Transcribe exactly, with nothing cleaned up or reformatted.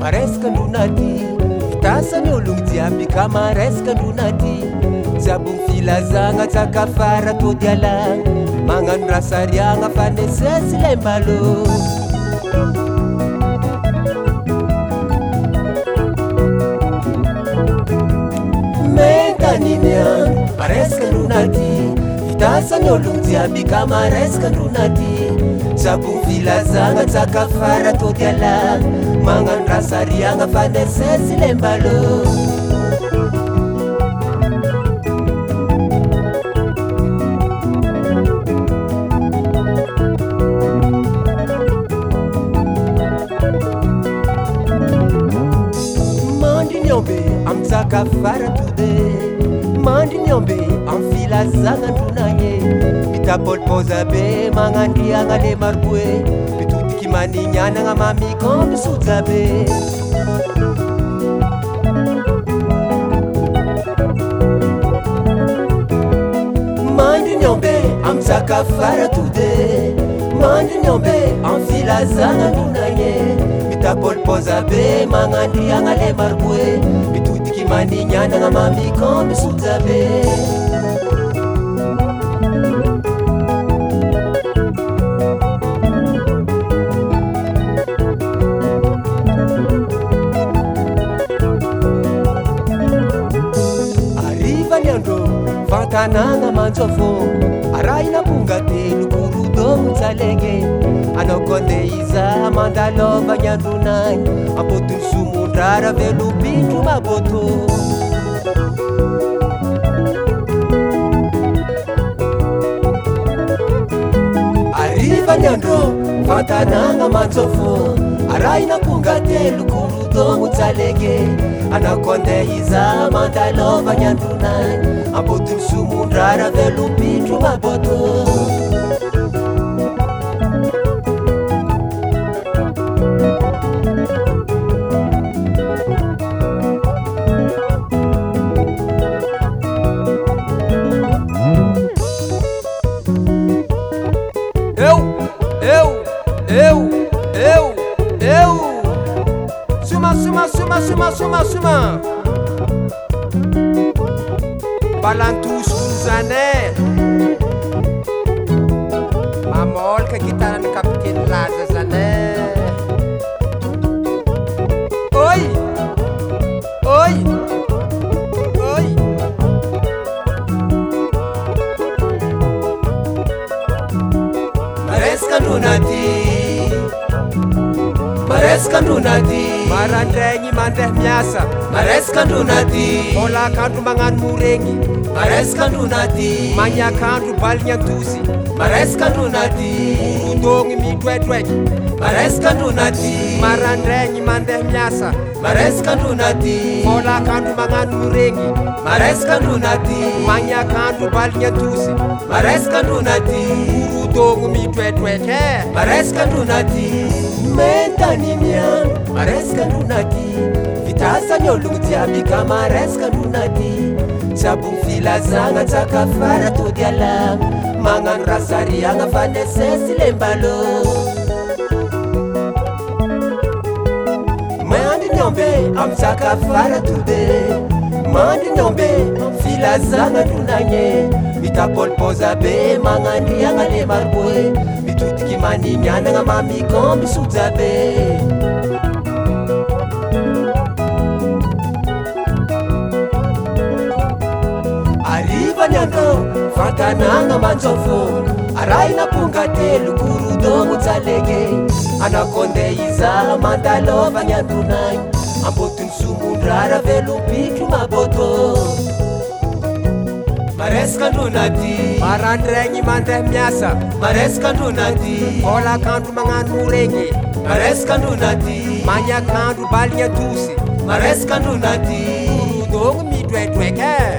maresaka andronaty vitasany ologno jiaby ka maresaka andronaty jiaby mifilazagna tsaka fara tody alagna magnano rasariagna fa nesesy lay mbalo mentaninian maresaka andronaty vitasany ologno jiaby ka maresaka andronaty jiaby mifilazagna tsaka fara tody alagna magnano rasariagna fa nesesy lay mbalo amtsaka faratode mandrinyombe amfilazagna andronagny mitapolpoza be magnandriagna le maroboe mitodiky manignianagna mamikon misoja be mandrinyombe amtsaka faratode mandrinyombe amfilazagna andronagny mitapolpoza be magnandriagna le maroboe mitodiky manignianagna mamikon misoja be arivany andro fantanagna mantsofo arahina bonga telo korodogno tsalegny anao konde iza mandalovagny andronagny ambotony somondrara velopindro maboto arivany andro fantanagna mantsofo arahina bonga telo korodogno tsalegny anao konde iza mandalovagny andronagny ambotony somondrara velopindro maboto Eu, eu, eu, eu, eu Suma, suma, suma, suma, suma, suma Balantuso zané Mamolka guitarra no capitene Laza zané Oi, oi, oi Maresaka andronaty maresaka andronaty marandraigny mandeha miasa maresaka andronaty olakandro magnano moregny maresaka andronaty magniakandro baligny antosy maresaka andronaty orondogny midroedroeky maresaka andronaty marandraigny mandeha miasa maresaka andronaty olakandro magnano moregny maresaka andronaty magniakandro baligny antosy maresaka andronaty orondogny midroedroeky maresaka andronaty mentaninian maresaka andronaty vitasany ologno jiaby ka maresaka andronaty jiaby mifilazagna tsaka fara tody alagna magnano rasariagna fa nesesy le mbalo mandrinyombe amtsaka fara tode mandrinyombe filazagna andronagny mitapolpoza be magnandriagna le maroboe mitodiky manignianagna mamikon misoja be arivany andro fantanagna mantsofo arahina bonga telo korodogno tsalegny anao konde iza mandalovagny andronagny ambotony somondrara velopindro maboto maresaka andronaty marandraigny mandeha miasa maresaka andronaty olakandro magnano moregny maresaka andronaty magniakandro baligny antosy maresaka andronaty orondogny midroedroeky